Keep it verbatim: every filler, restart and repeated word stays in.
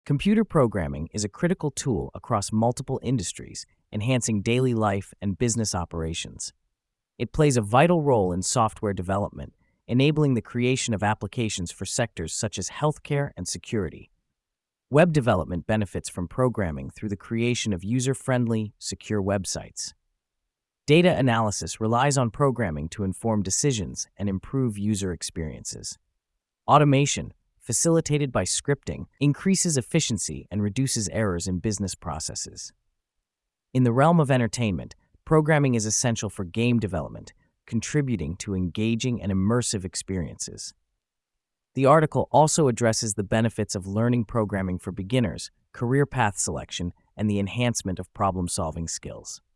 Computer programming is a critical tool across multiple industries, enhancing daily life and business operations. It plays a vital role in software development, enabling the creation of applications for sectors such as healthcare and security. Web development benefits from programming through the creation of user-friendly, secure websites. Data analysis relies on programming to inform decisions and improve user experiences. Automation, facilitated by scripting, increases efficiency and reduces errors in business processes. In the realm of entertainment, programming is essential for game development, contributing to engaging and immersive experiences. The article also addresses the benefits of learning programming for beginners, career path selection, and the enhancement of problem-solving skills.